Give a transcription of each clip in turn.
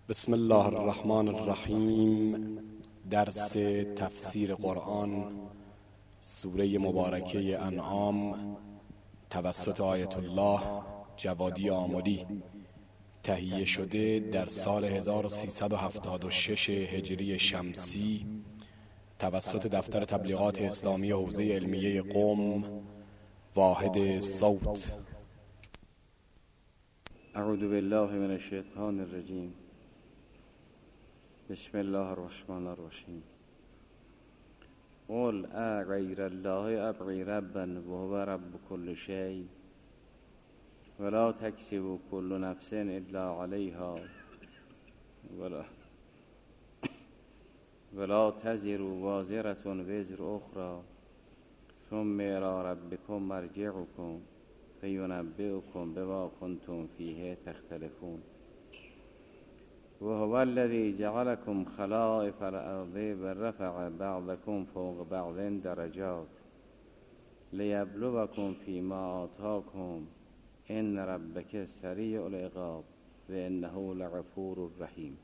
بسم الله الرحمن الرحیم. درس تفسیر قرآن سوره مبارکه انعام توسط آیت الله جوادی آملی، تهیه شده در سال 1376 هجری شمسی توسط دفتر تبلیغات اسلامی حوزه علمیه قم، واحد صوت. اعوذ بالله من الشیطان الرجیم. بسم الله الرحمن الرحیم. قل غیر الله ابغی ربا وهو رب كل شیء ولا تکسب كل نفس الا علیها ولا تزر وازرة وزر اخرى ثم الى ربكم مرجعكم فینبئکم بما کنتم فیه تختلفون وهو الذی جعلكم خلائف الارض ورفع بعضكم فوق بعض درجات لیبلوکم فیما آتاکم ان ربک سریع العقاب وانه لغفور رحیم.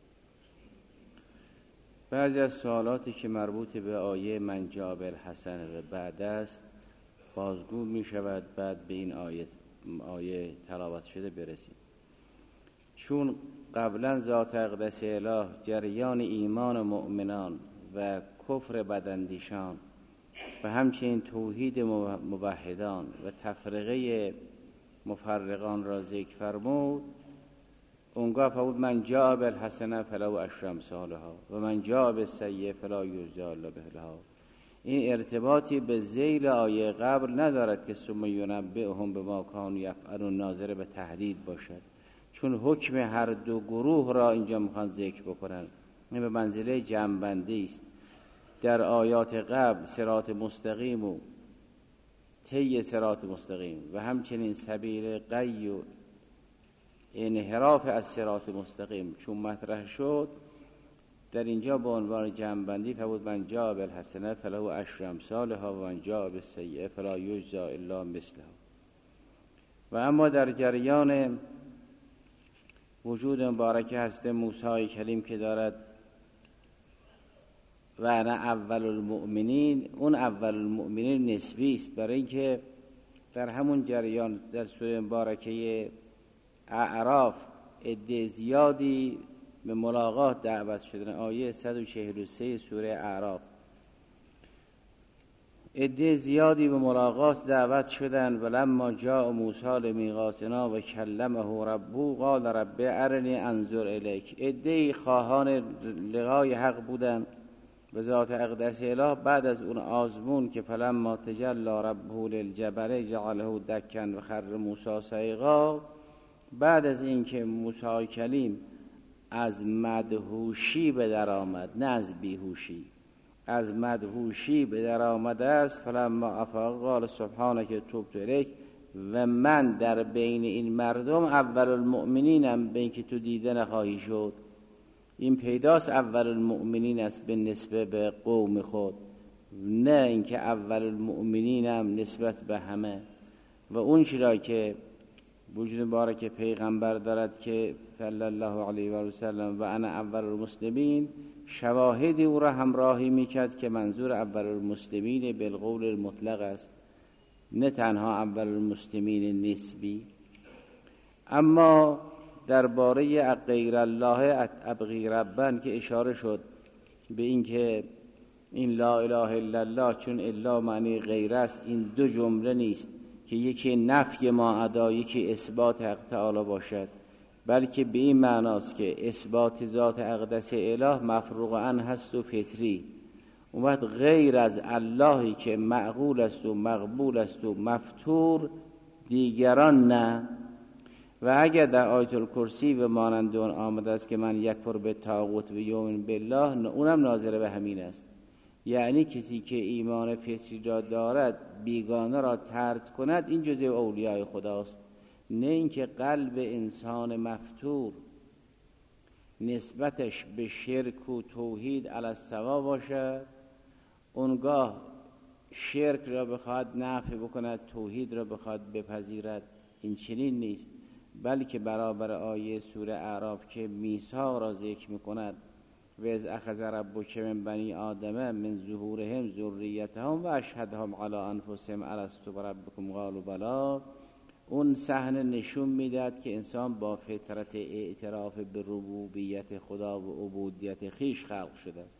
بعضی از سوالاتی که مربوط به آیه من جاء بالحسنة بعد است بازگو می شود. بعد به این آیه تلاوت شده برسیم. چون قبلا ذات اقدس اله جریان ایمان مؤمنان و کفر بداندیشان و همچنین توحید موحدان و تفرقه مفرقان را ذکر فرمود، اونگاه فرمود من جاء بالحسنة فله عشر امثالها و من جاء بالسیئة فلا یجزی الا مثلها. این ارتباطی به ذیل آیه قبل ندارد که ثم ینبئهم بما کانوا یفعلون ناظر به تهدید باشد، چون حکم هر دو گروه را اینجا میخوان ذکر بکنن. این به منزله جمع‌بندی است. در آیات قبل صراط مستقیم و طی صراط مستقیم و همچنین سبیل غی و انحراف از صراط مستقیم چون مطرح شد، در اینجا به عنوان جمع‌بندی فرمود من جاء بالحسنة فله عشر امثالها و من جاء بالسیئة فلا یجزی الا مثلها. و اما در جریان وجود مبارک هست موسی کلیم که دارد و انا اول المؤمنین، اون اول المؤمنین نسبی است، برای اینکه در همون جریان در سوره مبارکه اعراف عده زیادی به ملاقات دعوت شدن. آیه 143 سوره اعراف عده زیادی به ملاقات دعوت شدن. ولما جاء موسی لمیقاتنا و کلمه ربه قال رب ارنی انظر الیک. عده خواهان لقای حق بودن به ذات اقدس اله بعد از اون آزمون که فلما تجلی ربه للجبل جعله دکا و خر موسی صعقا، بعد از اینکه موسی کلیم از مدهوشی به در آمد، نه از بیهوشی، از مدهوشی به در آمده است، فلما افاق قال سبحانک تبت الیک و من در بین این مردم اول المؤمنینم، به اینکه تو دیده نخواهی شد. این پیداست اول المؤمنین است به نسبت به قوم خود، نه اینکه اول المؤمنینم نسبت به همه. و اون چرا که وجود مبارک پیغمبر دارد که صلی الله علیه و سلم و انا اول المسلمین، شواهدی او را همراهی میکرد که منظور اول المسلمین بالقول المطلق است، نه تنها اول المسلمین نسبی. اما درباره غیر الله ابغی ربا که اشاره شد به این که این لا اله الا الله چون الا معنی غیر است، این دو جمله نیست که یکی نفی ما ادا یکی اثبات حق تعالی باشد، بلکه به این معناست که اثبات ذات اقدس اله مفروغ عنه هست و فطری. اون وقت غیر از اللهی که معقول است و مقبول است و مفتور دیگران نه. و اگر در آیت الکرسی و مانند اون آمده است که من یکفر به طاغوت و یؤمن بالله، اونم ناظر به همین است. یعنی کسی که ایمان فطری را دارد بیگانه را طرد کند، این جزء اولیاء خداست، نه اینکه قلب انسان مفتور نسبتش به شرک و توحید علی السوا باشد، اونگاه شرک را بخواد نفی بکند، توحید را بخواد بپذیرد. این چنین نیست، بلکه برابر آیه سوره اعراف که میثاق را ذکر میکند و از اخذ ربک من بنی آدم من ظهورهم ذریتهم و اشهدهم علی انفسهم الست بربکم قالوا بلی، اون صحنه نشون میداد که انسان با فطرت اعتراف به ربوبیت خدا و عبودیت خیش خلق شده است.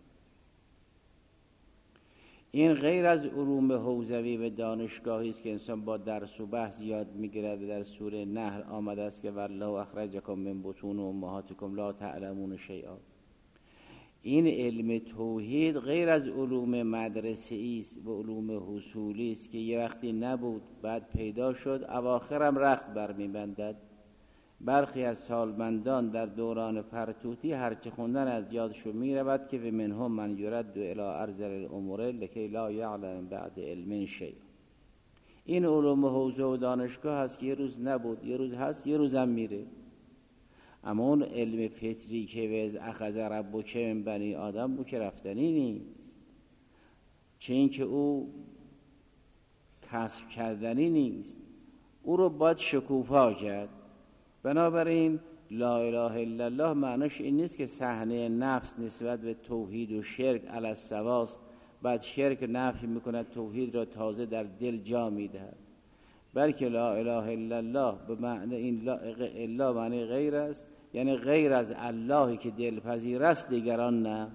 این غیر از علوم حوزوی و دانشگاهی است که انسان با درس و بحث یاد میگیرد. در سوره نحل آمده است که والله اخرجکم من بطون امهاتکم لا تعلمون شیئا. این علم توحید غیر از علوم مدرسه‌ای است و علوم حصولی است که یه وقتی نبود بعد پیدا شد، اواخرم رخت برمیبندد. برخی از سالمندان در دوران فرتوتی هرچه خوندن از یادشو میرود که و منهم من یرد الی ارذل الامور لکی لا یعلم بعد علم شیء. این علوم حوزه و دانشگاه هست که یه روز نبود، یه روز هست، یه روزم میره. اما اون علم فطری که وز اخذ ربک من بنی آدم بود که رفتنی نیست، چه این که او کسب کردنی نیست، او رو باید شکوفا کرد. بنابراین لا اله الا الله معناش این نیست که صحنه نفس نسبت به توحید و شرک علی السواست، بعد شرک نفی میکند توحید را تازه در دل جا میدهد، بلکه لا اله الا الله به معنی این لا الا معنی غیر است، یعنی غیر از اللهی که دلپذیر است دیگران نه.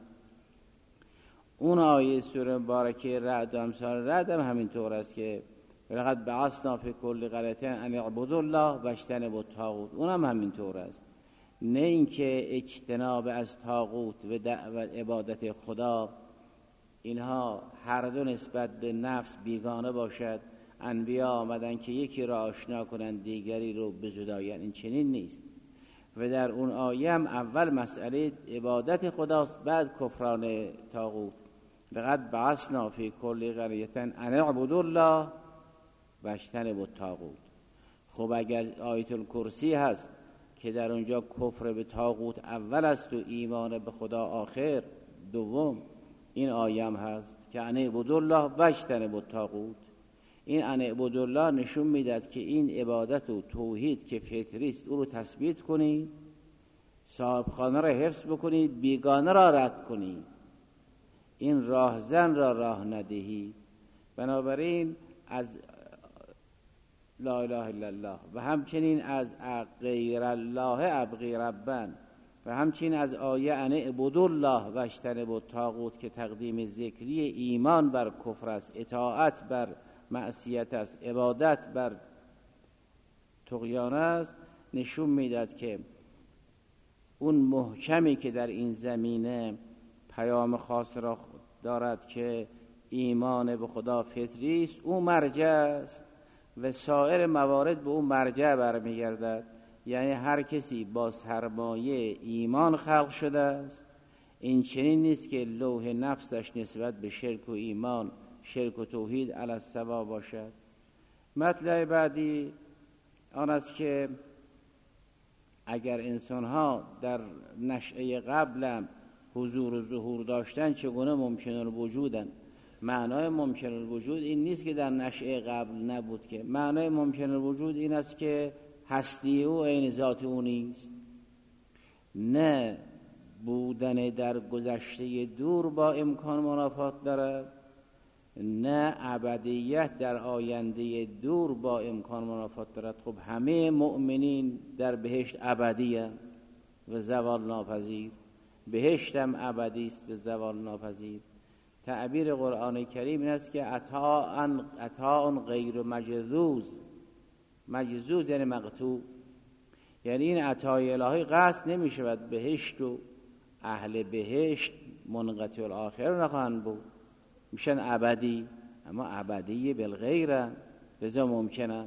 اون آیه سوره مبارکه رعد و امثال رعد هم همینطور است که ولقد بعثنا فی کل قریة ان اعبدوا الله واجتنبوا الطاغوت، اونم همینطور است. نه اینکه اجتناب از طاغوت و عبادت خدا اینها هر دو نسبت به نفس بیگانه باشد. انبیا آمدن که یکی را آشنا کنند دیگری رو بزداین، این چنین نیست. و در اون آیه هم اول مسئله عبادت خداست، بعد کفران طاغوت. لقد بعثنا فی کل قریة ان اعبدوا الله واجتنبوا الطاغوت. خب اگر آیت الکرسی هست که در اونجا کفر به طاغوت اول است و ایمان به خدا آخر دوم، این آیه هم هست که ان اعبدوا الله واجتنبوا الطاغوت. این ان اعبدوا الله نشون میداد که این عبادت و توحید که فطری است او رو تثبیت کنید، صاحب خانه را حفظ بکنید، بیگانه را رد کنید، این راهزن را راه ندهید. بنابراین از لا اله الا الله و همچنین از غیر الله ابغی ربا و همچنین از آیه ان اعبدوا الله واجتنبوا الطاغوت که تقدیم ذکری ایمان بر کفر است، اطاعت بر معصیت است، عبادت بر طغیان است، نشون میداد که اون محکمی که در این زمینه پیام خاص را دارد که ایمان به خدا فطری است، او مرجع است و سایر موارد به او مرجع برمیگردد. یعنی هر کسی با سرمایه ایمان خلق شده است. این چنین نیست که لوح نفسش نسبت به شرک و ایمان، شرک و توحید علی السوا باشد. مطلب بعدی آن است که اگر انسان‌ها در نشأه قبل حضور و ظهور داشتن چگونه ممکن الوجودن؟ معنای ممکن الوجود این نیست که در نشأه قبل نبود، که معنای ممکن الوجود این است که هستی او عین ذات او نیست. نه بودن در گذشته دور با امکان منافات دارد، نه ابدیت در آینده دور با امکان منافات دارد. خب همه مؤمنین در بهشت ابدی هستند و زوال ناپذیر، بهشت هم ابدی است و زوال ناپذیر. تعبیر قرآن کریم این است که عطاء غیر مجذوذ، مجذوذ یعنی مقطوع، یعنی این عطای الهی قصد نمی شود بهشت و اهل بهشت منقطع الاخره نخواهند بود، میشن ابدی، اما ابدی بالغیره، لذا ممکنن.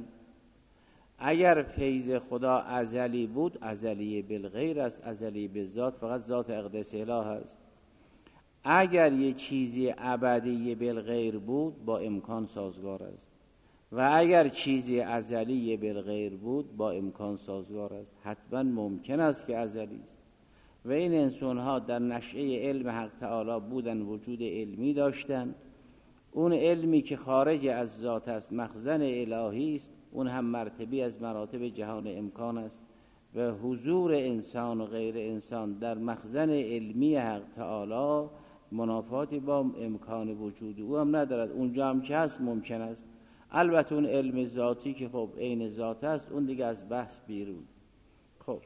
اگر فیض خدا ازلی بود، ازلی بالغیر است، ازلی بالذات، فقط ذات اقدس اله است. اگر یه چیزی ابدی بالغیر بود با امکان سازگار است و اگر چیزی ازلی بالغیر بود با امکان سازگار است. حتما ممکن است که ازلی است. و این انسان‌ها در نشأه علم حق تعالی بودن، وجود علمی داشتند. اون علمی که خارج از ذات است، مخزن الهی است، اون هم مرتبی از مراتب جهان امکان است و حضور انسان و غیر انسان در مخزن علمی حق تعالی منافاتی با امکان وجود او هم ندارد. اونجا هم که هست ممکن است، البته اون علم ذاتی که خب عین ذات است اون دیگه از بحث بیرون. خب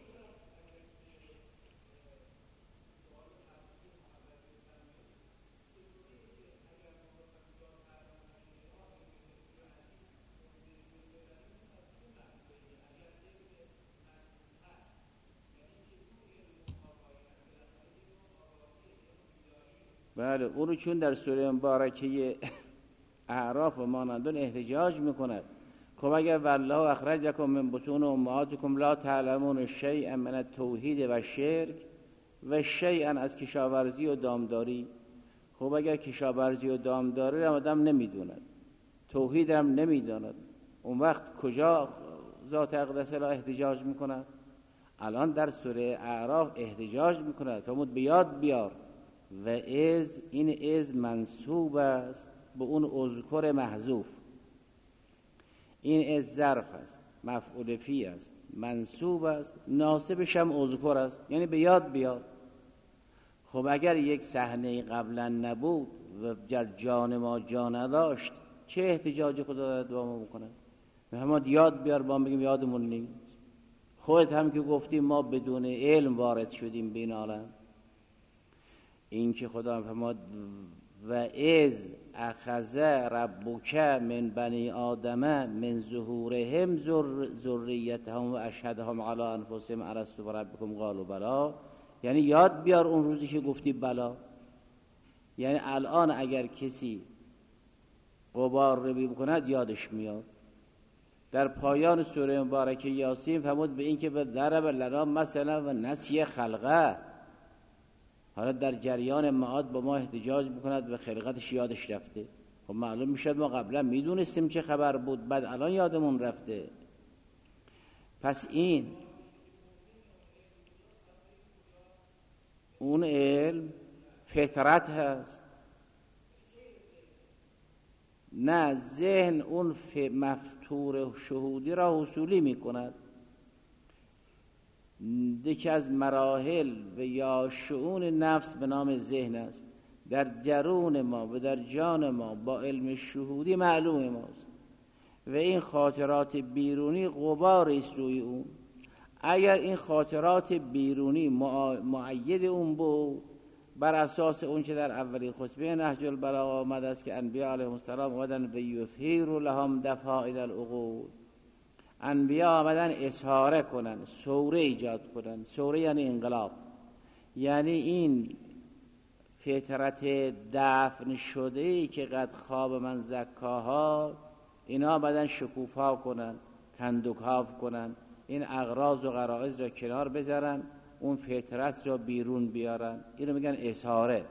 بله، اونو چون در سوره مبارکه اعراف و مانندون احتجاج میکند. خب اگر والله اخرجکم من بطون امهاتکم لا تعلمون شیئا من التوحید و شرک و شیئا از کشاورزی و دامداری. خب اگر کشاورزی و دامداری را آدم نمیدوند، توحید را نمیداند، اون وقت کجا ذات اقدس را احتجاج میکند؟ الان در سوره اعراف احتجاج میکند، فرمود بیاد بیار و این از منصوب است به اون اذکر محذوف. این از ظرف است، مفعول فی است، منصوب است، ناصبش هم اذکر است، یعنی به یاد بیار. خب اگر یک صحنه قبلا نبود و جان ما جا نداشت، چه احتجاج خدا دارد با ما میکنه؟ ما یاد بیار، با ما بگیم یادمون نیست. خودت هم که گفتیم ما بدون علم وارد شدیم به این عالم. این که خدا فرمود و از اخذ ربک من بنی آدم من ظهورهم ذریتهم و اشهدهم علی انفسهم الستو بربکم قالوا بلی، یعنی یاد بیار اون روزی که گفتی بلا. یعنی الان اگر کسی غبار رو بکند یادش میاد. در پایان سوره مبارکه یاسین فرمود به این که به ضرب لنا مثلا و نسی خلقه، حالا در جریان معاد با ما احتجاج بکند و خلقتش یادش رفته. خب معلوم میشد ما قبلا میدونستیم چه خبر بود، بعد الان یادمون رفته. پس این اون علم فطرت هست، نه ذهن اون مفتور شهودی را حصولی میکند. یکی از مراحل و یا شؤون نفس به نام ذهن است، در درون ما و در جان ما با علم شهودی معلوم ماست و این خاطرات بیرونی غباری است روی اون. اگر این خاطرات بیرونی مؤید اون بود، بر اساس اون که در اولی خطبه نهج البلاغه آمده است که انبیاء علیهم السلام آمدن و یثیر لهم دفائل العقول، انبیاء آمدن اظهاره کنن، سوره ایجاد کنن. سوره یعنی انقلاب، یعنی این فطرت دفن شده ای که قد خواب من زکاها، اینا آمدن شکوفا کنن، کندوکاف کنن، این اغراض و غرائز را کنار بذارن، اون فطرت را بیرون بیارن. اینو میگن اظهاره.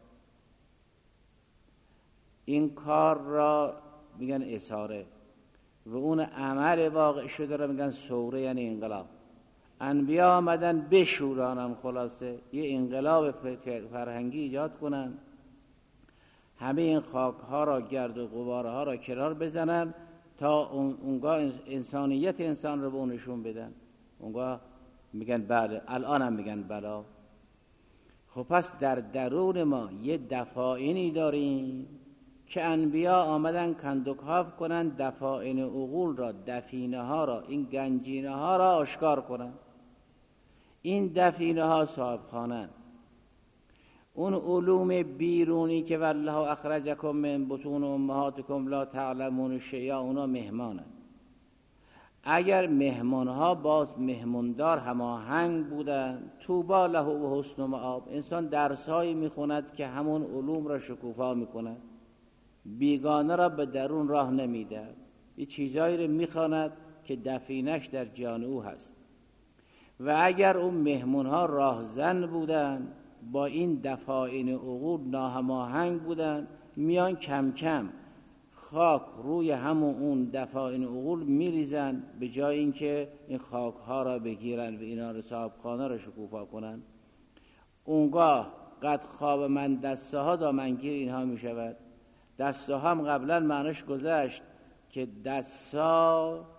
این کار را میگن اظهاره و اون عمل واقع شده را میگن سوره، یعنی انقلاب. انبیا آمدن بشورانن، خلاصه یه انقلاب فرهنگی ایجاد کنن، همه این خاک ها را، گرد و غبار ها را کنار بزنن تا اونگاه انسانیت انسان رو به اونشون بدن. اونگاه میگن بله، الان هم میگن بلا. خب پس در درون ما یه دفاعینی داریم که انبیا آمدن کندوکاف کنن، دفاعین عقول را، دفینه ها را، این گنجینه ها را آشکار کنن. این دفینه ها صاحب خانن. اون علوم بیرونی که والله اخرجکم من بطون امهاتکم لا تعلمون شیئا، اونا مهمانن. اگر مهمانها باز مهموندار هماهنگ بودن، طوبی له و حسن مآب، انسان درسهایی میخوند که همون علوم را شکوفا میکند، بیگانه را به درون راه نمیده، یه چیزایی رو میخواند که دفینش در جان او هست. و اگر اون مهمونها راهزن بودن، با این دفاعین عقول ناهماهنگ بودن، میان کم کم خاک روی همون اون دفاعین عقول میریزن، به جای اینکه این خاک ها را بگیرن و اینا رو صاحبخانه را شکوفا کنن. اونگاه قد خواب من دسته ها دامنگیر اینها میشود. دسته هم قبلا معنیش گذشت که دستا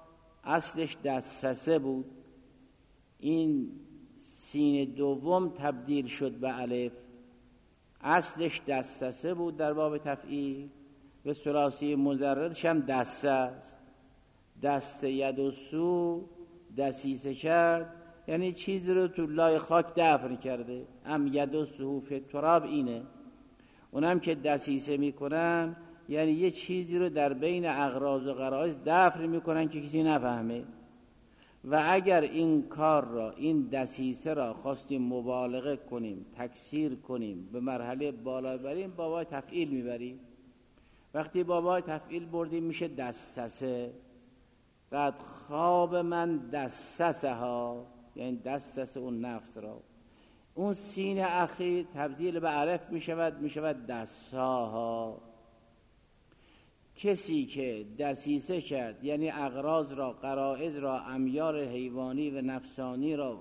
اصلش دسسه بود، این سین دوم تبدیل شد به الف. اصلش دسسه بود در باب تفعیل و ثلاثی مجردش هم دسه است. دسته ید و سو دسیسه کرد، یعنی چیزی رو تو لای خاک دفن کرده. ام ید و سو فی تراب اینه. اونم که دسیسه میکنن یعنی یه چیزی رو در بین اغراض و غرایز دفن میکنن که کسی نفهمه. و اگر این کار را، این دسیسه را خواستیم مبالغه کنیم، تکثیر کنیم، به مرحله بالا بریم، بابای تفعیل میبریم. وقتی بابای تفعیل بردیم میشه دسسه. قد خواب من دسسه ها، یعنی دسسه اون نفس را. اون سین اخیر تبدیل به الف میشود دساها. کسی که دسیسه کرد یعنی اغراض را، غرایز را، امیال حیوانی و نفسانی را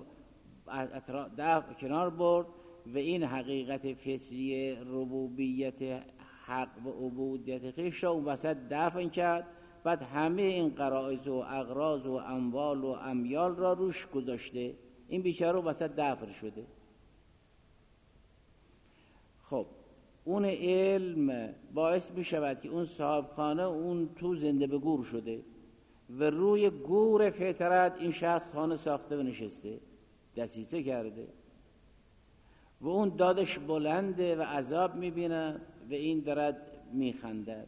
کنار برد و این حقیقت فطری ربوبیت حق و عبودیت خویش را اون وسط دفن کرد. بعد همه این غرایز و اغراض و اموال و امیال را روش گذاشته، این بیچاره وسط دفن شده. خب اون علم باعث می شود که اون صاحب خانه اون تو زنده به گور شده و روی گور فطرت این شخص خانه ساخته و نشسته، دسیسه کرده و اون دادش بلنده و عذاب می بینه و این دارد می خنده.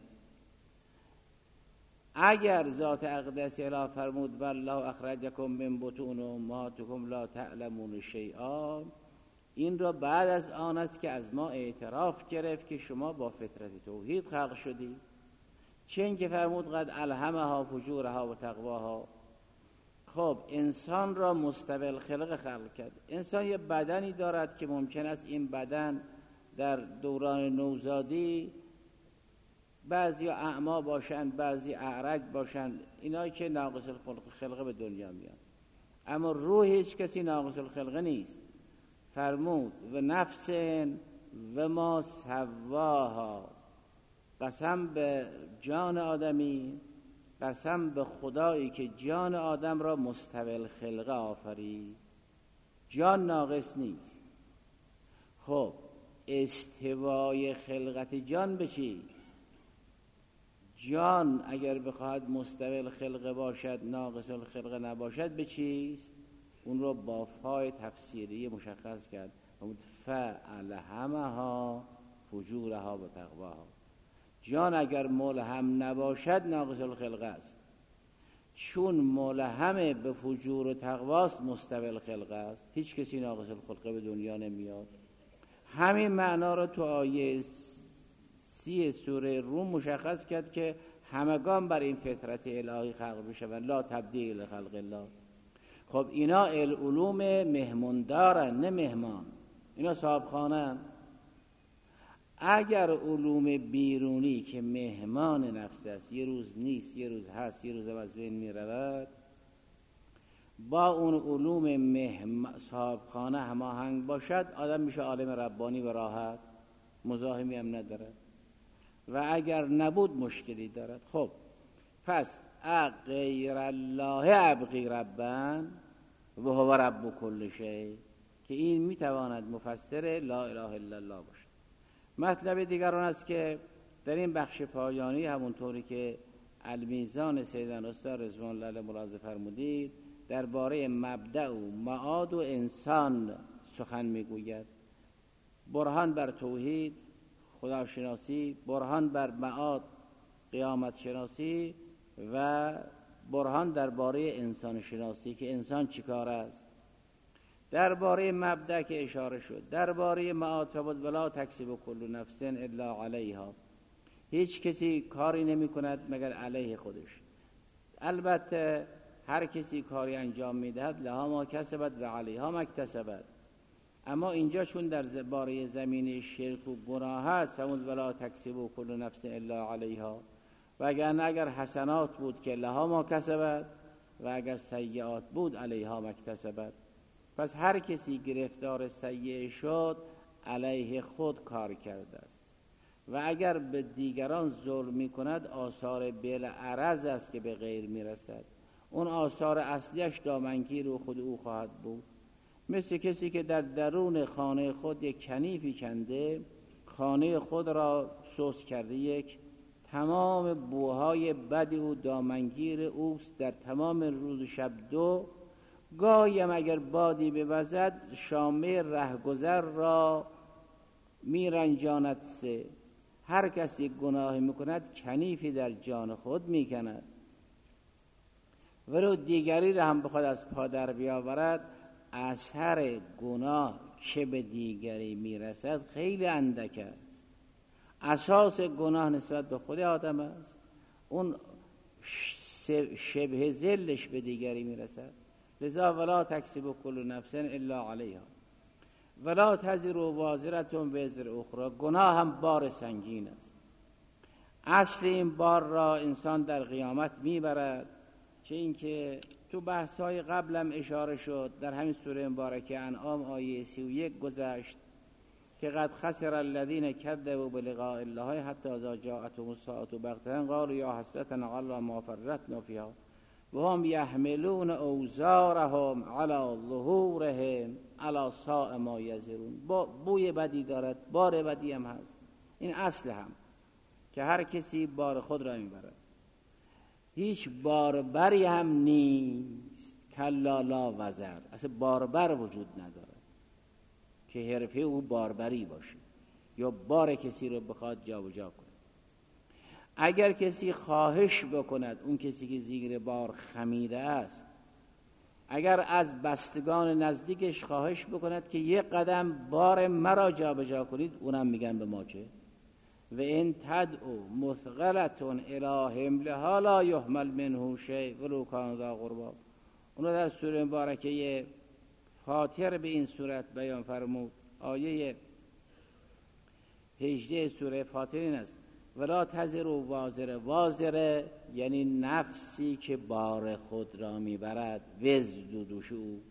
اگر ذات اقدس اله فرمود والله اخرجکم من بطون امهاتکم لا تعلمون شیئا، این را بعد از آن است که از ما اعتراف گرفت که شما با فطرت توحید خلق شدید. چه این که فرمود قد الهمها فجورها و تقواها. خب انسان را مستوی الخلق خلق کرد. انسان یه بدنی دارد که ممکن است این بدن در دوران نوزادی بعضی اعما باشند، بعضی اعرج باشند، اینایی که ناقص الخلقه به دنیا میان. اما روح هیچ کسی ناقص الخلقه نیست. فرمود و نفس و ما سواها، قسم به جان آدمی، قسم به خدایی که جان آدم را مستوی الخلقه آفرید. جان ناقص نیست. خب استوای خلقت جان به چیست؟ جان اگر بخواهد مستوی الخلقه باشد، ناقص الخلقه نباشد، به چیست؟ اون رو با فای تفسیری مشخص کرد. فَأَلْهَمَهَا فُجُورَهَا و تقواها. جان اگر ملهم نباشد ناقص الخلقه است. چون ملهم به فجور و تقواست مستوی الخلقه است. هیچ کسی ناقص الخلقه به دنیا نمیاد. همین معنا رو تو آیه 30 سوره روم مشخص کرد که همگان بر این فطرت الهی خلق بشوند، لا تبدیل لخلق الله. خب اینا علوم مهمون دارن، نه مهمان. اینا صاحب خانه. اگر علوم بیرونی که مهمان نفس است، یه روز نیست، یه روز هست، یه روز از بین می رود، با اون علوم صاحب خانه هماهنگ باشد، آدم میشه عالم ربانی و راحت، مزاحمی هم نداره. و اگر نبود مشکلی دارد. خب پس غیر الله ابغی ربن و هو رب کل شیء، که این میتواند مفسر لا اله الا الله باشد. مطلب دیگر آن است که در این بخش پایانی همونطوری که المیزان سیدنا استاد رضوان الله علیه ملاحظه فرمودید، درباره مبدأ و معاد و انسان سخن میگوید. برهان بر توحید خداشناسی، برهان بر معاد قیامت شناسی و برهان درباره انسان شناسی که انسان چیکار است. درباره مبدأ که اشاره شد، درباره معاد فبد ولا تکسب کل نفس الا علیها، هیچ کسی کاری نمی کند مگر علیه خودش. البته هر کسی کاری انجام میدهد لها ما کسبت و علیها ما اکتسبت. اما اینجا چون در باره زمین شرک و گناه هست، فبد ولا تکسب کل نفس الا علیها، و اگر حسنات بود که لها ما کسبت، و اگر سیئات بود علیها ما اکتسبت. پس هر کسی گرفتار سیئه شد علیه خود کار کرده است، و اگر به دیگران ظلم می کند آثار بالعرض است که به غیر می رسد. اون آثار اصلیش دامنگیر و خود او خواهد بود. مثل کسی که در درون خانه خود یک کنیفی کنده، خانه خود را سوس کرده، یک تمام بوهای بد او دامنگیر اوست در تمام روز و شب دو. گاهیم اگر بادی بوزد شامه رهگذر را میرنجاند سه. هر کسی گناهی میکند کنیفی در جان خود میکند. ولو دیگری را هم بخواد از پا در بیاورد، اثر گناه که به دیگری میرسد خیلی اندک است. اساس گناه نسبت به خود آدم است، اون شبه ذلش به دیگری میرسد. لذا ولا تکسب کل نفس الا علیها ولا تزر وازرة وزر اخرى. گناه هم بار سنگین است. اصل این بار را انسان در قیامت میبرد، چه اینکه تو بحث‌های قبلم اشاره شد، در همین سوره مبارکه انعام آیه 31 گذشت که قد خسر الذين كذبوا بلقاء الله حتى اذا جاءتهم الساعة بغتة قالوا يا حسرتنا على ما فرطنا فيها وهم يحملون اوزارهم على ظهورهم على ساء ما يزرون. بوی بدی دارد، بار بدی هم هست. این اصل هم که هر کسی بار خود را میبرد. هیچ باربری هم نیست کلا لا وزر، اصلا باربر وجود نداره که حرفه او باربری باشه یا بار کسی رو بخواد جابجا کنه. اگر کسی خواهش بکند، اون کسی که زیر بار خمیده است، اگر از بستگان نزدیکش خواهش بکند که یک قدم بار مرا جابجا کنید، اونم میگن به ما چه؟ و این تدعو مثقلتون الی حملها لا یحمل منه شیء ولو کان ذا قربا. اونو در سوره مبارکه فاطر به این صورت بیان فرمود. آیه 18 سوره فاطر این است: ولا تزر وازره. وازره یعنی نفسی که بار خود را میبرد، وزر دوش اوست.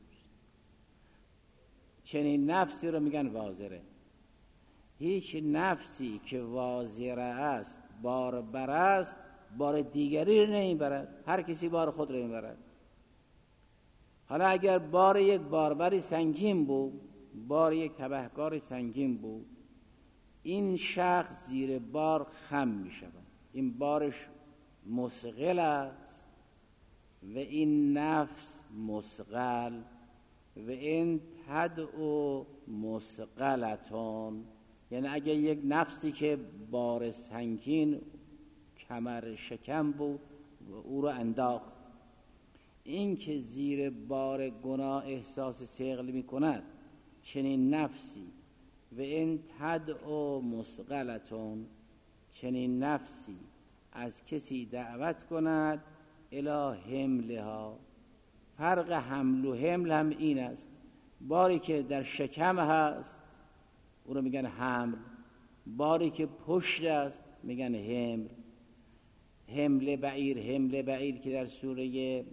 چنین نفسی رو میگن وازره. هیچ نفسی که وازره است، باربر است، بار دیگری رو نمیبرد. هر کسی بار خود رو میبرد. حالا اگر بار یک باربری سنگین بود، بار یک تبهکار سنگین بود، این شخص زیر بار خم می شود. این بارش مثقل است و این نفس مثقل. و این تدعو مثقلتون، یعنی اگه یک نفسی که بار سنگین کمر شکم بود و او رو انداخت، این که زیر بار گناه احساس ثقل می کند، چنین نفسی. و این تدعو مثقلتون، چنین نفسی از کسی دعوت کند الی حملها. فرق حمل و حمل هم این است: باری که در شکم هست او رو میگن حمل، باری که پشت است میگن حمل. حمل بعیر، حمل بعیر که در سوره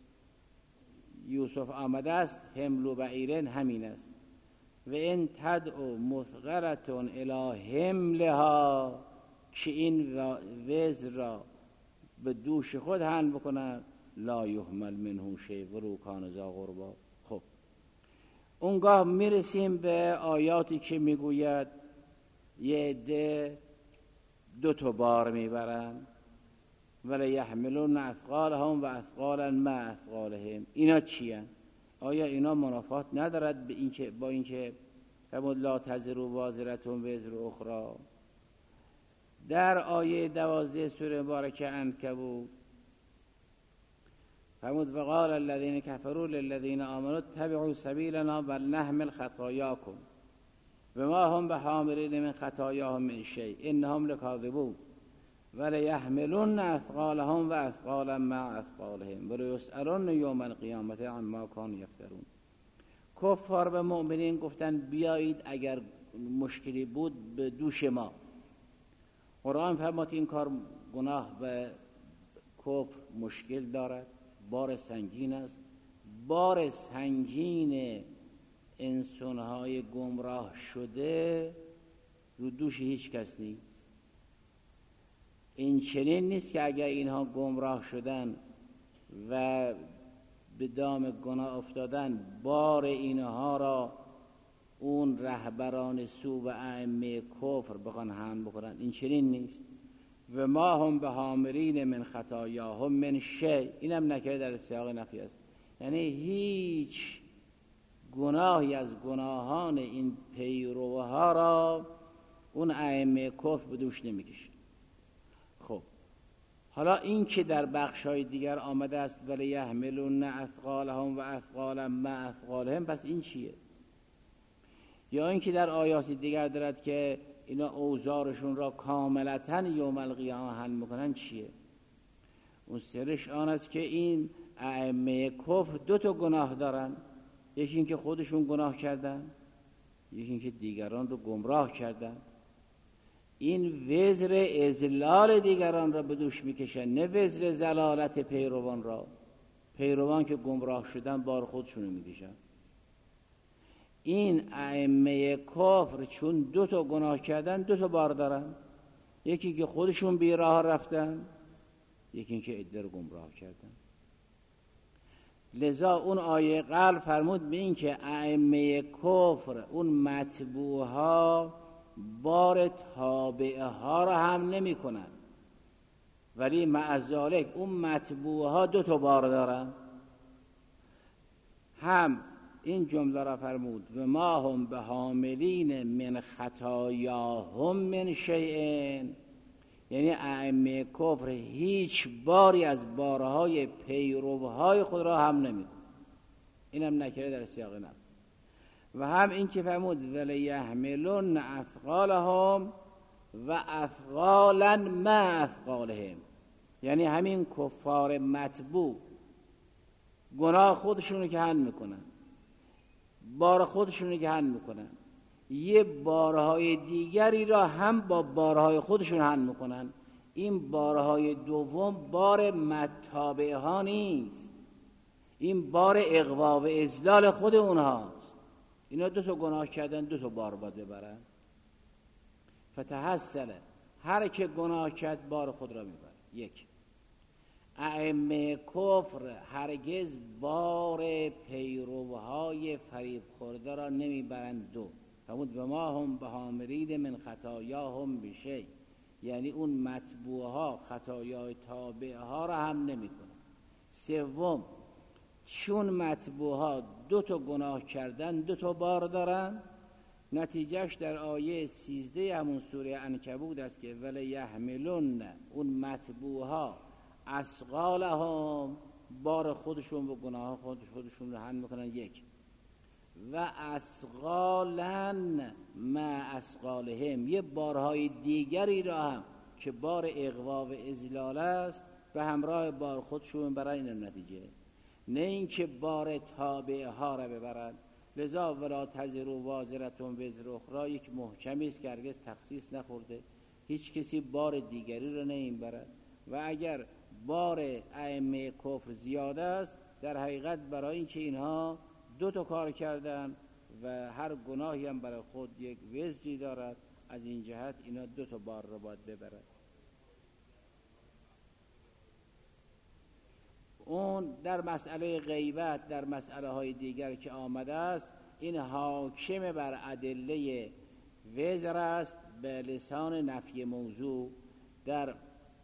یوسف آمده است، حمل و بعیرن همین است. و این تدعو مثقلتون الی حملها، که این وزر را به دوش خود حمل بکنند، لا یحمل منه شیء ولو کان ذا قربا. خب اونگاه میرسیم به آیاتی که میگوید یه عده 2 بار میبرن، ولی یحملون اثقالهم و اثقالا مع اثقالهم. اینا چی هن؟ آیا اینا منافات ندارد به اینکه با اینکه فرمود لا تزر وازرة وزر اخرى؟ در آیه 12 سوره مبارکه عنکبوت فرمود وقال الذين كفروا للذين آمنوا اتبعوا سبيلنا ولنحمل خطاياكم وما هم بحاملين من خطاياهم من شيء انهم لكاذبون وليحملن اثقالهم واثقالا مع اثقالهم وليسألن يوم القيامة عما كانوا يفترون. کفار به مؤمنین گفتن بیایید اگر مشکلی بود به دوش ما. قرآن فرمود این کار گناه و کفر مشکل دارد، بار سنگین است. بار سنگین انسانهای گمراه شده رو دوش هیچ کس نیست. این چنین نیست که اگر اینها گمراه شدن و به دام گناه افتادن بار اینها را اون رهبران سو و ائمه کفر بخوان حمل بکنن، این چنین نیست. و ما هم به حاملین من خطایاهم من شیء، اینم نکره در سیاق نفی است، یعنی هیچ گناهی از گناهان این پیروها را اون ائمه کفر به دوش نمیکشه. خب حالا این که در بخش‌های دیگر آمده است ولی یحملون اثقالهم و اثقالا مع اثقالهم، پس این چیه؟ یا این که در آیات دیگر دارد که اینا اوزارشون را کاملتاً یوم القیامه حمل میکنن، چیه؟ اون سرش آن است که این ائمه کفر دو تا گناه دارن، یکی این که خودشون گناه کردن، یکی این که دیگران رو گمراه کردن. این وزر اضلال دیگران را به دوش میکشن، نه وزر زلالت پیروان را. پیروان که گمراه شدن بار خودشونو میکشن. این ائمه کفر چون دو تا گناه کردن دو تا بار دارن، یکی که خودشون بی راه رفتن، یکی که عده رو گمراه کردن. لذا اون آیه قبل فرمود به این که ائمه کفر اون متبوع ها بار تابعه ها را هم نمی کنن، ولی مع ذالک اون متبوع ها دو تا بار دارن. هم این جمله را فرمود و ما هم به حاملین من خطایاهم من شیء، یعنی ائمه کفر هیچ باری از بارهای پیروهای خود را هم نمی کنن، اینم نکره در سیاق نفی. و هم این که فرمود ولیحملن اثقالهم و اثقالا مع اثقالهم، یعنی همین کفار متبوع گناه خودشونو که حمل میکنن، بار خودشونو که حمل میکنن، یه بارهای دیگری را هم با بارهای خودشون حمل میکنن. این بارهای دوم بار متابعه ها نیست، این بار اغوا و اذلال خود اونهاست. اینا دو تا گناه کردن، دو تا بار باید ببرن. فتحصل، هر که گناه کرد بار خود را میبره. یک، ائمه کفر هرگز بار پیروهای فریب خورده را نمیبرند. دو، فرمود به ما هم به حاملین من خطایاهم بشیء، یعنی اون متبوع ها خطایای تابع ها را هم نمیکنن. سوم، چون متبوع ها دو تا گناه کردن دو تا بار دارن، نتیجهش در آیه 13 همون سوره عنکبوت است که ولی یحملون، اون متبوع ها اثقالهم، بار خودشون و گناه خودشون رو حمل میکنن. یک، و اثقالا مع اثقالهم، یه بارهای دیگری را هم که بار اغوا و اذلال است به همراه بار خودشون برای این نتیجه، نه اینکه بار تابعه ها را ببرند. لذا ولا تزر وازرة وزر اخرى یک محکمی است که هرگز تخصیص نخورده، هیچ کسی بار دیگری را نمیبرد. و اگر بار ائمه کفر زیاده است، در حقیقت برای اینکه اینها دو تا کار کردن و هر گناهی هم برای خود یک وزری دارد، از این جهت اینا دو تا بار را باید ببرد. اون در مسئله غیبت، در مسئله های دیگر که آمده است، این حاکم بر ادله وزر است به لسان نفی موضوع. در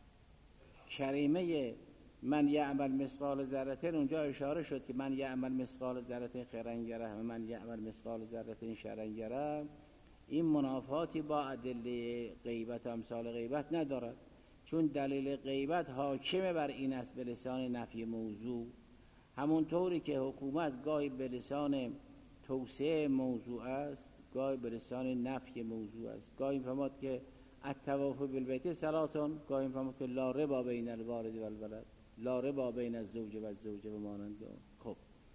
کریمه من یعمل مثقال ذره اونجا اشاره شد که من یعمل مثقال ذره خیرا یره و من یعمل مثقال ذره شرا یره. این منافاتی با ادله غیبت و امثال غیبت ندارد، چون دلیل غیبت حاکم بر این است به لسان نفی موضوع. همونطوری که حکومت گاهی به لسان توسعه موضوع است، گاهی به لسان نفی موضوع است. گاهی فهمد که الطواف بالبیت صلاتون، گاهی فهمد که لا ربا بین الوالد و الولد، لا ربا بین الزوج و الزوجه و مانند. خب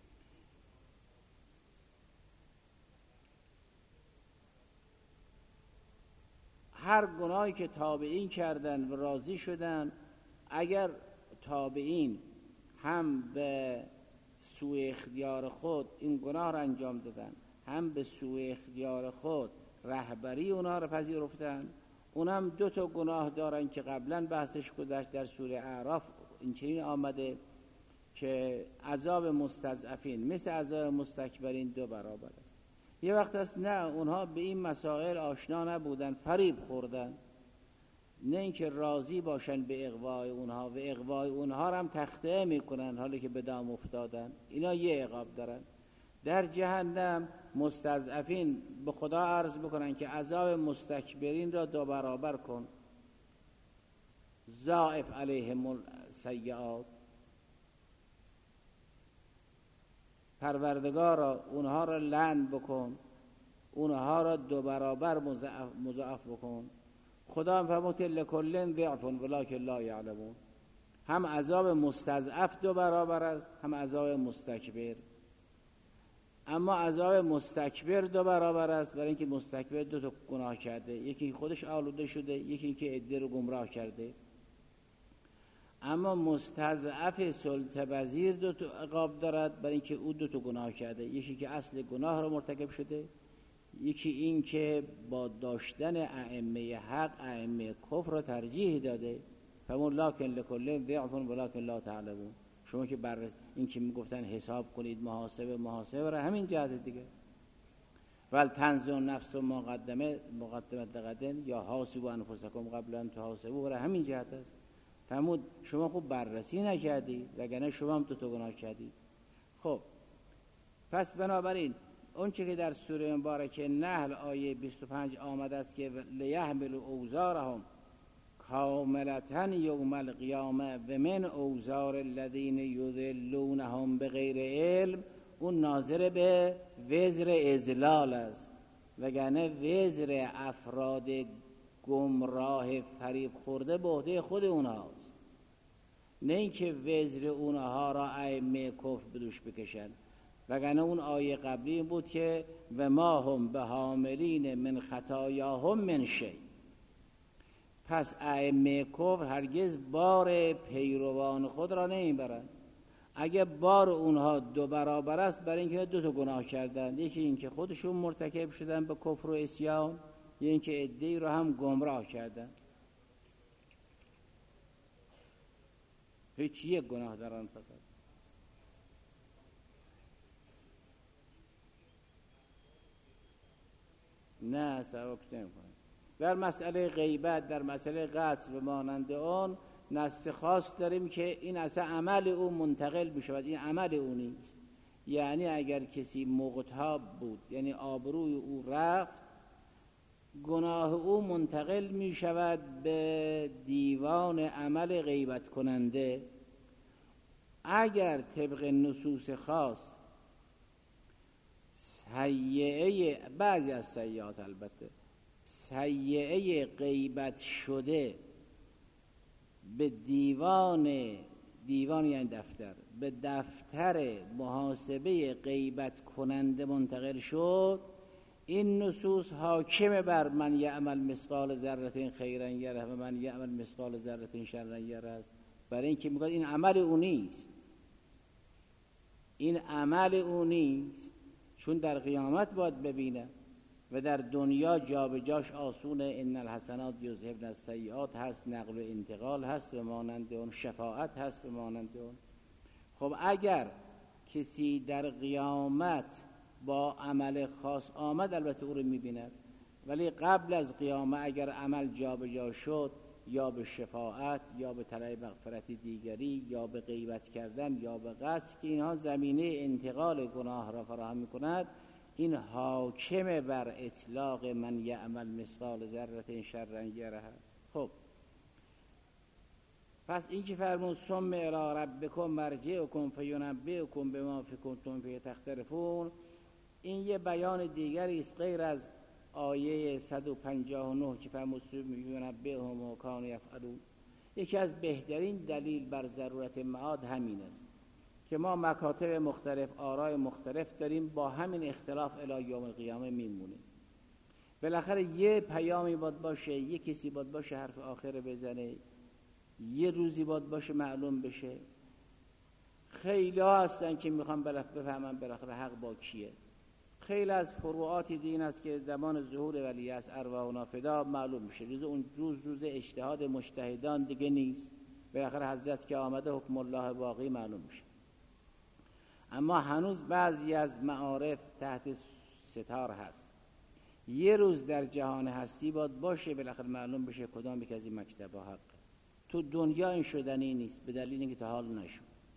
هر گناهی که تابعین کردن و راضی شدن، اگر تابعین هم به سوء اختیار خود این گناه را انجام دادن، هم به سوء اختیار خود رهبری اونا را پذیرفتن، اونم دو تا گناه دارن که قبلا بحثش گذشت در سوره اعراف این چنین آمده که عذاب مستضعفین مثل عذاب مستکبرین 2 برابر است. یه وقت است نه، اونها به این مسائل آشنا نبودن، فریب خوردن، نه اینکه راضی باشن به اغوای اونها و اغوای اونها رو هم تخطئه میکنن حالی که به دام افتادن. اینا یه عقاب دارن. در جهنم مستضعفین به خدا عرض بکنن که عذاب مستکبرین را 2 برابر کن، ضاعف علیهم السیئات. پروردگارا اونها را لعن بکن، اونها را 2 برابر مضاعف بکن. خدا هم فرمود لکل ضعف ولکن لا یعلمون. هم عذاب مستضعف 2 برابر است، هم عذاب مستکبر. اما عذاب مستکبر 2 برابر است، برای اینکه مستکبر 2 تا گناه کرده، یکی خودش آلوده شده، یکی اینکه عده رو گمراه کرده. اما مستضعف سلطه پذیر 2 تا عقاب دارد، برای اینکه او 2 تا گناه کرده، یکی که اصل گناه رو مرتکب شده، یکی این که با داشتن ائمه حق ائمه کفر را ترجیح داده. فمون لکن لکل ضعف ولکن لا تعلمون. شما که این که میگفتن حساب کنید محاسبه را همین جهت دیگه. ول تنظر نفس ما قدمت لغدن یا حاسبوا انفسکم قبل ان تحاسبوا را همین جهت است. فرمود شما خوب بررسی نکردید وگرنه شما هم 2 تا گناه کردید. خب پس بنابراین اون چه که در سوره مبارکه نحل آیه 25 آمده است که لیحملوا اوزارهم کاملة یوم القیامه و من اوزار الذین یضلونهم بغیر علم، اون ناظر به وزر اضلال است، وگرنه وزر افراد گمراه فریب خورده به عهده خود اونهاست، نه اینکه وزر اونها را ائمه کفر بدوش بکشن. وگرنه اون آیه قبلی بود که و ما هم به حاملین من خطایاهم من شیء. پس ائمه کفر هرگز بار پیروان خود را نمیبرند. اگه بار اونها 2 برابر است، برای اینکه 2 تا گناه کردند، یکی اینکه خودشون مرتکب شدن به کفر و عصیان، یکی اینکه عده‌ای را هم گمراه کردند. هیچ یک گناه دارن فقط. نه سبک نمی‌کنه. در مسئله غیبت، در مسئله قتل و مانند اون نص خاص داریم که این اصلا عمل او منتقل می‌شود، این عمل او نیست. یعنی اگر کسی مغتاب بود، یعنی آبروی او رفت، گناه او منتقل می‌شود به دیوان عمل غیبت کننده. اگر طبق نصوص خاص سیئه، بعضی از سیئات البته سیئه غیبت شده به دیوان یعنی دفتر، به دفتر محاسبه غیبت کننده منتقل شد، این نصوص حاکم بر من یعمل مثقال ذره خیرا یره و من یعمل مثقال ذره شرا یره است. برای اینکه میگه این عمل او نیست، این عمل او نیست، چون در قیامت باید ببینه و در دنیا جابجاش آسونه. ان الحسنات یذهبن السیئات هست، نقل و انتقال هست و مانند اون، شفاعت هست و مانند اون. خب اگر کسی در قیامت با عمل خاص آمد، البته او رو میبیند، ولی قبل از قیامت اگر عمل جابجا شد، یا به شفاعت یا به طلب مغفرت دیگری یا به غیبت کردن یا به قصد، که اینها زمینه انتقال گناه را فراهم می‌کند، این حاکم بر اطلاق من یعمل مثقال ذره شرا یره هست. خب پس این که فرمود ثم الی ربکم مرجعکم فینبئکم بما کنتم فیه تختلفون، این یه بیان دیگری است غیر از آیه 159 که فرمود یونبئهم ما کانوا یفعلون. یکی از بهترین دلیل بر ضرورت معاد همین است که ما مکاتب مختلف، آراء مختلف داریم، با همین اختلاف الی یوم القیامه میمونیم. بالاخره یه پیامی باید باشه، یه کسی باید باشه حرف آخر بزنه، یه روزی باید باشه معلوم بشه. خیلی ها هستن که میخوان بفهمن بالاخره حق با کیه. خیلی از فروعات دین است که زمان ظهور ولی است ارواحنا فدا معلوم میشه. اون روز اجتهاد مجتهدان دیگه نیست. بالاخره حضرت که آمده حکم الله باقی معلوم میشه. اما هنوز بعضی از معارف تحت ستار هست. یه روز در جهان هستی باید باشه بالاخره معلوم بشه کدام یک از این مکتب حق. تو دنیا این شدنی نیست، به دلیل اینکه تا حال نشد.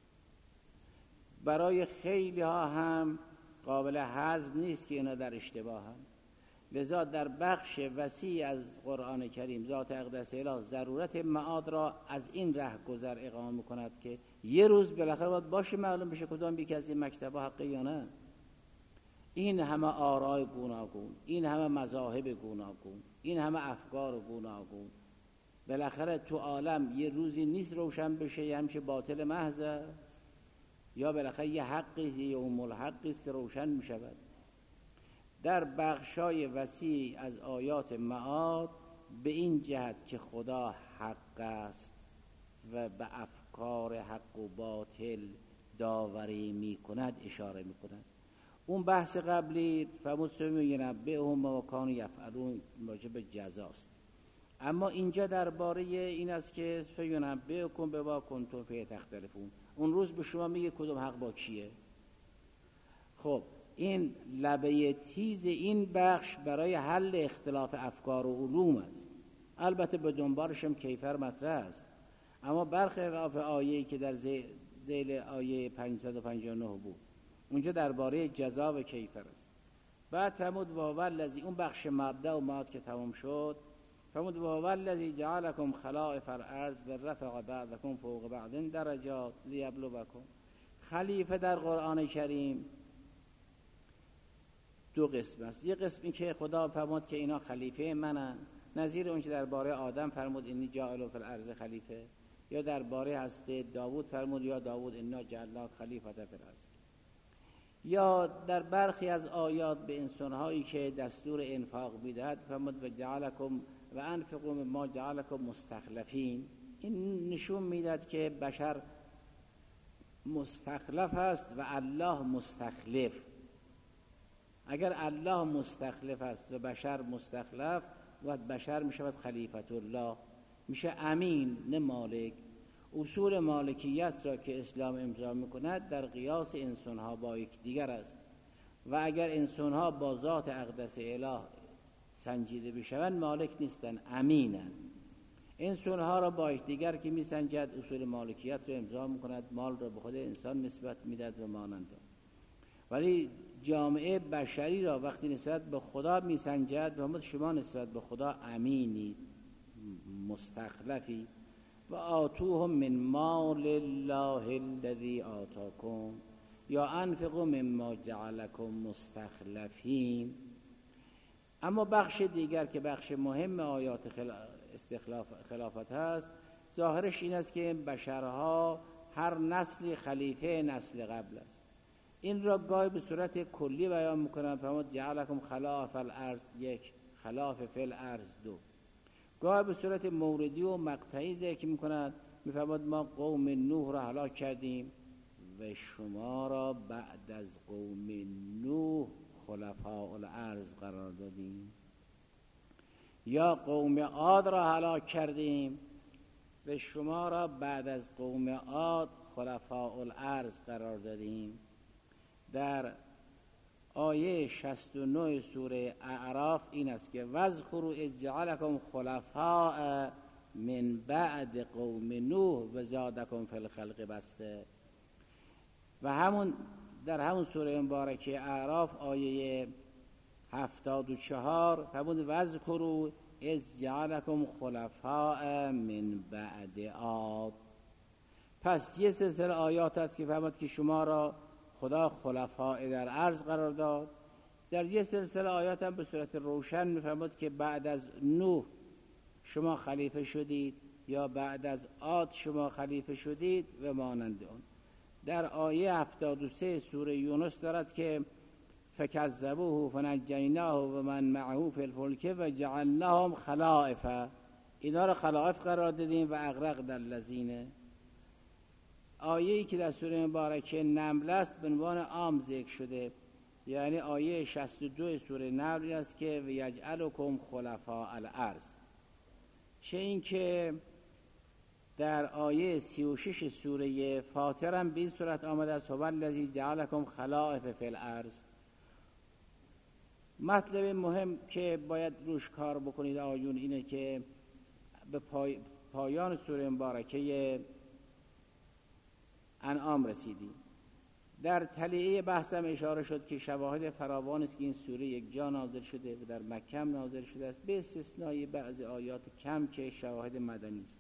برای خیلی ها هم قابل هضم نیست که اینا در اشتباه هم. لذا در بخش وسیع از قرآن کریم ذات اقدس اله ضرورت معاد را از این ره گذر اقامه میکند که یه روز بالاخره باید باشه معلوم بشه کدام یکی از این مکتب حقه یا نه. این همه آرای گوناگون، این همه مذاهب گوناگون، این همه افکار گوناگون، بالاخره تو عالم یه روزی نیست روشن بشه یه همشه باطل محض است، یا بالاخره یه حقی یه الحقی است که روشن می شود. در بخشای وسیع از آیات معاد به این جهت که خدا حق است و به افکار حق و باطل داوری می کند اشاره می کند. اون بحث قبلی فمسلم ینبئهم و کانوا یفعلون واجب جزاست. اما اینجا درباره این است که فینبئکم بما کنتم فیه تختلفون، اون روز به شما میگه کدوم حق با کیه. خب این لبه تیز این بخش برای حل اختلاف افکار و علوم است. البته به دنبالش هم کیفر مطرح است، اما برخلاف آیه‌ای که در ذیل آیه 559 بود اونجا درباره جزا و کیفر است. بعد فرمود و هو الذی، اون بخش مبدا و معاد که تمام شد، فرمود و هو الذی جعلکم خلائف الارض و رفع بعضکم فوق بعض درجات لیبلوکم. خلیفه در قرآن کریم دو قسم است. یه قسم این که خدا فرمود که اینا خلیفه منن، نظیر اون که درباره آدم فرمود انی جاعل فی الارض خلیفه، یا درباره هست داوود فرمود یا داوود انا جعلناک خلیفة فی الارض. یا در برخی از آیات به انسانهایی که دستور انفاق میدهد فرمود و جعلکم و انفقوا مما جعلکم مستخلفین. این نشون میدهد که بشر مستخلف است و الله مستخلف. اگر الله مستخلف است و بشر مستخلف و بشر میشود خلیفت الله، میشه امین نه مالک. اصول مالکیت را که اسلام امضا میکند در قیاس انسانها با یکدیگر است و اگر انسانها با ذات اقدس اله سنجیده بشوند مالک نیستن، امینن. انسانها را با یکدیگر که میسنجد اصول مالکیت را امضا میکند، مال را به خود انسان نسبت میدهد و مانند. ولی جامعه بشری را وقتی نسبت به خدا میسنجد و شما نسبت به خدا امینی مستخلفی. و آتوهم من مال الله الذی آتاکم یا انفقوا مما جعلکم مستخلفین. اما بخش دیگر که بخش مهم آیات خلافت هست، ظاهرش این است که بشرها هر نسلی خلیفه نسل قبل است. این را گاهی به صورت کلی بیان میکنند، فرمود جعلکم خلائف الارض یک، خلاف فی الارض دو. گاهی به صورت موردی و مقطعی ذکر میکنند، میفرماد ما قوم نوح را هلاک کردیم و شما را بعد از قوم نوح خلفاء الارض قرار دادیم. یا قوم عاد را هلاک کردیم و شما را بعد از قوم عاد خلفاء الارض قرار دادیم. در آیه 69 سوره اعراف این است که واذکروا اذ جعلکم خلفاء من بعد قوم نوح و زادکم فی الخلق بسطة. و همون در همون سوره مبارکه اعراف آیه 74 فرمود واذکروا اذ جعلکم خلفاء من بعد عاد. پس یه سلسله آیات است که فرمود که شما را خدا خلفاء در عرض قرار داد. در یه سلسله آیات هم به صورت روشن می‌فرماد که بعد از نوح شما خلیفه شدید یا بعد از عاد شما خلیفه شدید و مانند اون. در آیه 73 سوره یونس دارد که فکذبوه فنجیناه و من معه فی الفلک و جعلناهم خلائف. اینا را خلائف قرار دادیم و اغرقنا الذین. آیه‌ای که در سوره مبارکه نمل است به عنوان عام ذکر شده، یعنی آیه 62 سوره نمل است که و یجعلکم خلفاء الارض. چه این که 62 سوره نمل است که و یجعلکم خلفاء الارض. چه این که 63 سوره یونس است که و من معه فی الفلک و جعلناهم خلائف. اینا را خلائف قرار دادیم و اغرقنا الذین. آیه‌ای که در سوره مبارکه نمل است به عنوان عام ذکر شده، یعنی آیه 62 سوره نمل است که و یجعلکم خلفاء الارض. در آیه 36 سوره فاطر هم به این صورت آمده است: هو الذی جعلکم خلائف فی الارض. مطلب مهم که باید روش کار بکنید آیون اینه که به پایان سوره مبارکه انعام رسیدیم. در تلیعه بحثم اشاره شد که شواهد فراوان است که این سوره یک جا نازل شده و در مکه نازل شده است، به استثنای بعض آیات کم که شواهد مدنی است.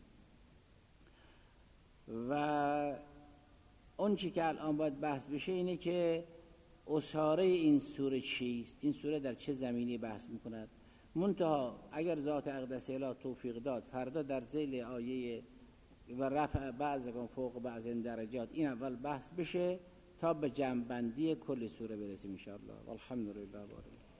و اون چی که الان باید بحث بشه اینه که اساره این سوره چیست، این سوره در چه زمینی بحث میکند. منتها اگر ذات اقدس الی توفیق داد فردا در ذیل آیه و رفع بعضکم فوق بعض درجات این اول بحث بشه تا به جمع بندی کل سوره برسیم ان شاء الله. والحمد لله.